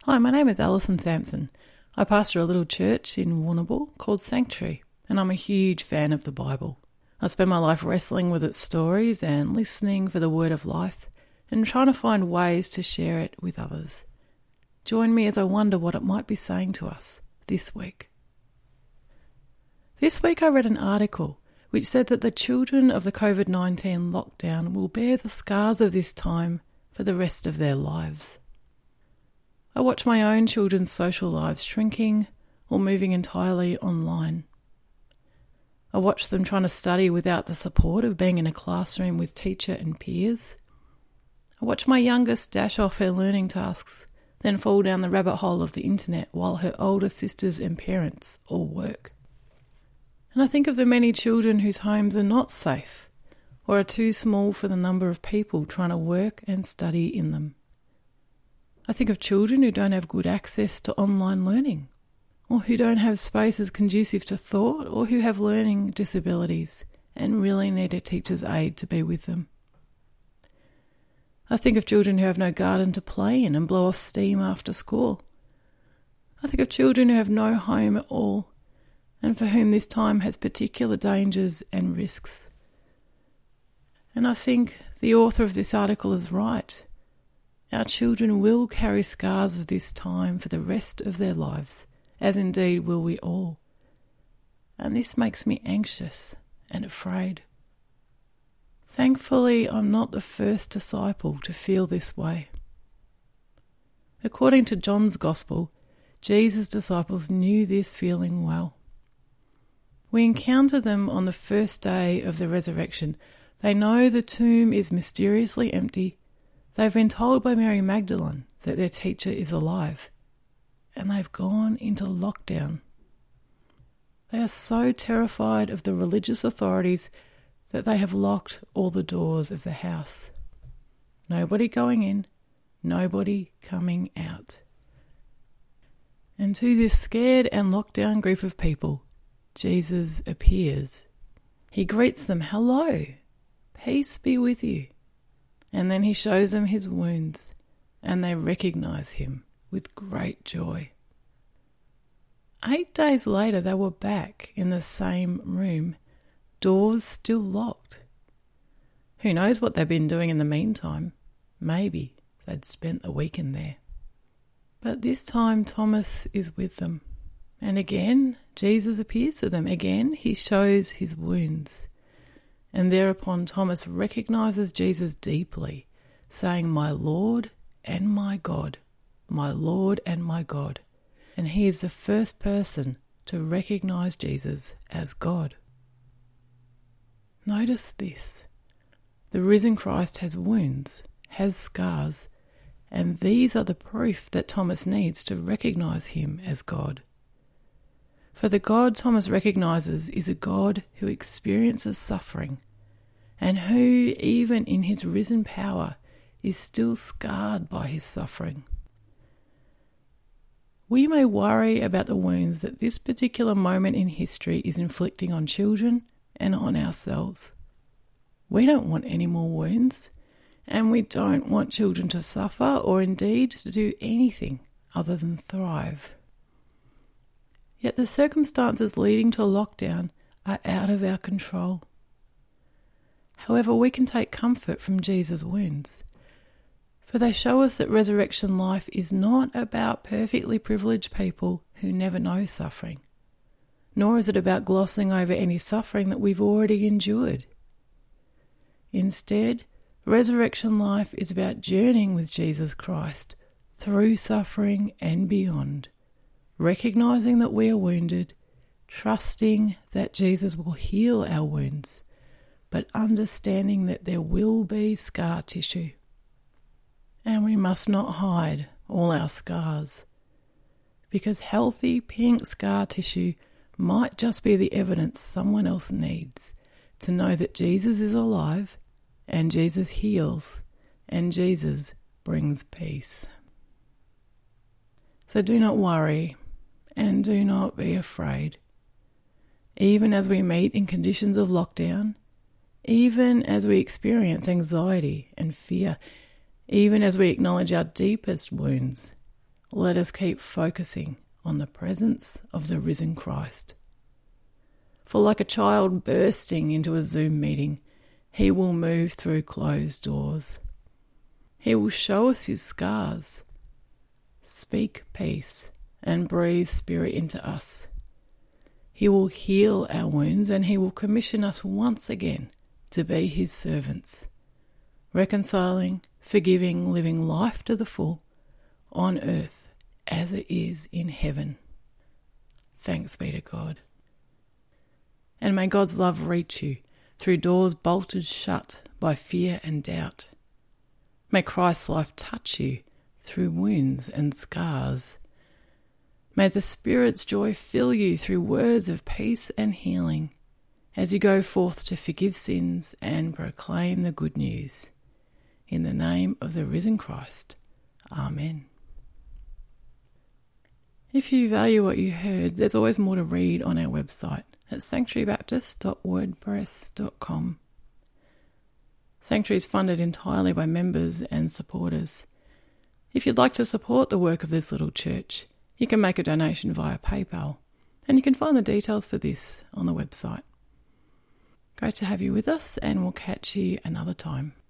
Hi, my name is Alison Sampson. I pastor a little church in Warrnambool called Sanctuary, and I'm a huge fan of the Bible. I spend my life wrestling with its stories and listening for the word of life and trying to find ways to share it with others. Join me as I wonder what it might be saying to us this week. This week I read an article which said that the children of the COVID-19 lockdown will bear the scars of this time for the rest of their lives. I watch my own children's social lives shrinking or moving entirely online. I watch them trying to study without the support of being in a classroom with teacher and peers. I watch my youngest dash off her learning tasks, then fall down the rabbit hole of the internet while her older sisters and parents all work. And I think of the many children whose homes are not safe or are too small for the number of people trying to work and study in them. I think of children who don't have good access to online learning, or who don't have spaces conducive to thought, or who have learning disabilities and really need a teacher's aid to be with them. I think of children who have no garden to play in and blow off steam after school. I think of children who have no home at all, and for whom this time has particular dangers and risks. And I think the author of this article is right. Our children will carry scars of this time for the rest of their lives, as indeed will we all. And this makes me anxious and afraid. Thankfully, I'm not the first disciple to feel this way. According to John's Gospel, Jesus' disciples knew this feeling well. We encounter them on the first day of the resurrection. They know the tomb is mysteriously empty. They've been told by Mary Magdalene that their teacher is alive, and they've gone into lockdown. They are so terrified of the religious authorities that they have locked all the doors of the house. Nobody going in, nobody coming out. And to this scared and locked down group of people, Jesus appears. He greets them, "Hello, peace be with you." And then he shows them his wounds, and they recognise him with great joy. 8 days later, they were back in the same room, doors still locked. Who knows what they've been doing in the meantime? Maybe they'd spent the weekend there. But this time Thomas is with them, and again Jesus appears to them. Again he shows his wounds. And thereupon Thomas recognises Jesus deeply, saying, "My Lord and my God, my Lord and my God." And he is the first person to recognise Jesus as God. Notice this. The risen Christ has wounds, has scars, and these are the proof that Thomas needs to recognise him as God. For the God Thomas recognises is a God who experiences suffering, and who, even in his risen power, is still scarred by his suffering. We may worry about the wounds that this particular moment in history is inflicting on children and on ourselves. We don't want any more wounds, and we don't want children to suffer or indeed to do anything other than thrive. Yet the circumstances leading to lockdown are out of our control. However, we can take comfort from Jesus' wounds, for they show us that resurrection life is not about perfectly privileged people who never know suffering, nor is it about glossing over any suffering that we've already endured. Instead, resurrection life is about journeying with Jesus Christ through suffering and beyond, recognising that we are wounded, trusting that Jesus will heal our wounds, but understanding that there will be scar tissue. And we must not hide all our scars, because healthy pink scar tissue might just be the evidence someone else needs to know that Jesus is alive, and Jesus heals, and Jesus brings peace. So do not worry, and do not be afraid. Even as we meet in conditions of lockdown, even as we experience anxiety and fear, even as we acknowledge our deepest wounds, let us keep focusing on the presence of the risen Christ. For like a child bursting into a Zoom meeting, he will move through closed doors. He will show us his scars, speak peace, and breathe spirit into us. He will heal our wounds, and he will commission us once again to be his servants, reconciling, forgiving, living life to the full on earth as it is in heaven. Thanks be to God. And may God's love reach you through doors bolted shut by fear and doubt. May Christ's life touch you through wounds and scars. May the Spirit's joy fill you through words of peace and healing as you go forth to forgive sins and proclaim the good news. In the name of the risen Christ. Amen. If you value what you heard, there's always more to read on our website at sanctuarybaptist.wordpress.com. Sanctuary is funded entirely by members and supporters. If you'd like to support the work of this little church, you can make a donation via PayPal, and you can find the details for this on the website. Great to have you with us, and we'll catch you another time.